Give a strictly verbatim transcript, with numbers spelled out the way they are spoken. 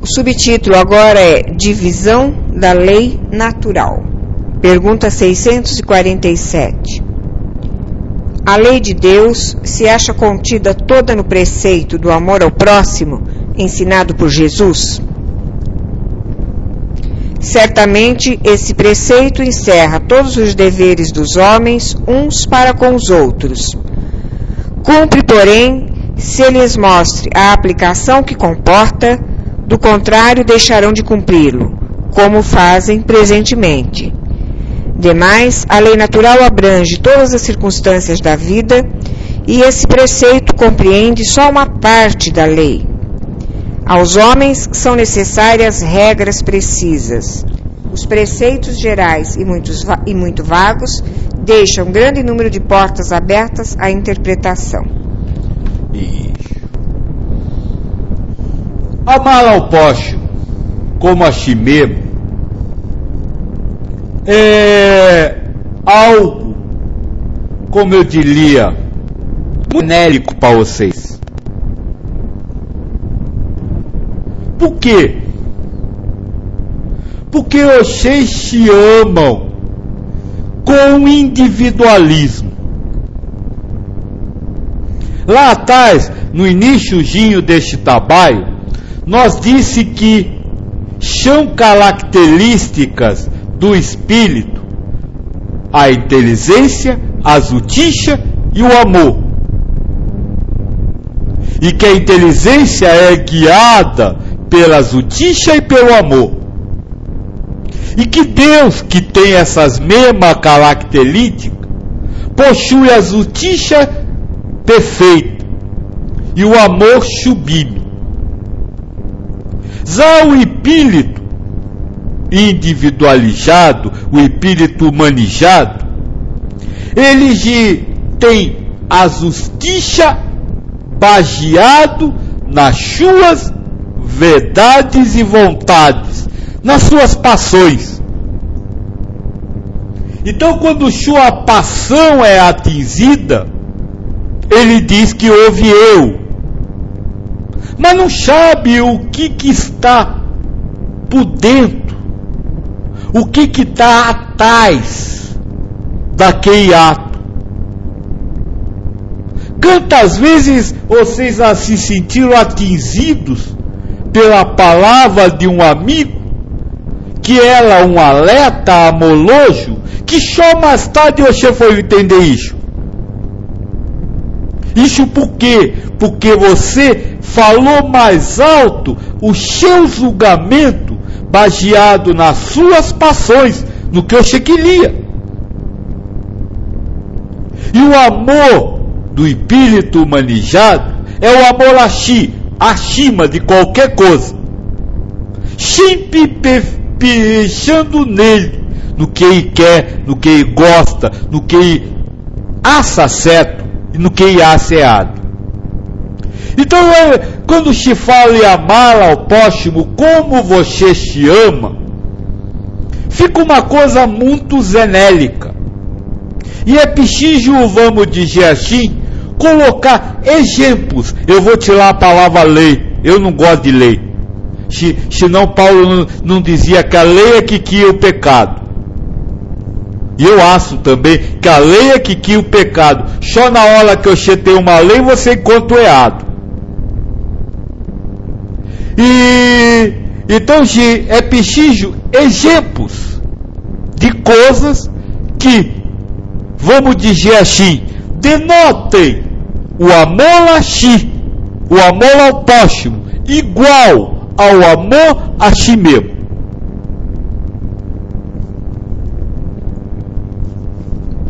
O subtítulo agora é Divisão da Lei Natural. Pergunta seiscentos e quarenta e sete. A lei de Deus se acha contida toda no preceito do amor ao próximo, ensinado por Jesus? Certamente, esse preceito encerra todos os deveres dos homens uns para com os outros. Cumpre, porém, se lhes mostre a aplicação que comporta, do contrário deixarão de cumpri-lo, como fazem presentemente. Demais, a lei natural abrange todas as circunstâncias da vida e esse preceito compreende só uma parte da lei. Aos homens são necessárias regras precisas. Os preceitos gerais e, muitos, e muito vagos deixam grande número de portas abertas à interpretação. Isso. Amar ao próximo como a si mesmo é algo, como eu diria, muito genérico para vocês. Por quê? Porque vocês se amam com individualismo. Lá atrás, no iniciozinho deste trabalho, nós disse que são características do espírito a inteligência, a justiça e o amor. E que a inteligência é guiada pela justiça e pelo amor. E que Deus, que tem essas mesmas características, possui a justiça perfeita e o amor sublime. Já o espírito individualizado, o espírito humanizado, ele tem a justiça baseado nas suas verdades e vontades, nas suas paixões. Então, quando sua paixão é atingida, ele diz que houve eu, mas não sabe o que, que está por dentro, o que que está atrás daquele ato. Quantas vezes vocês se sentiram atingidos pela palavra de um amigo, que era um alerta amoroso, que só mais tarde você foi entender isso? Isso por quê? Porque você falou mais alto o seu julgamento baseado nas suas paixões, no que você queria. E o amor do espírito humanizado é o amor a si, acima de qualquer coisa, sempre pensando nele, no que ele quer, no que ele gosta, no que ele acha certo e no que ele acha errado. Então, quando se fala em amar ao próximo como você se ama, fica uma coisa muito genérica. E é preciso, vamos dizer assim, colocar exemplos. Eu vou tirar a palavra lei, eu não gosto de lei. Se, senão Paulo não, não dizia que a lei é que cria o pecado. E eu acho também que a lei é que cria o pecado. Só na hora que você tem uma lei, você encontra o errado. E então é preciso exemplos de coisas que, vamos dizer assim, denotem o amor a si, o amor ao próximo, igual ao amor a si mesmo.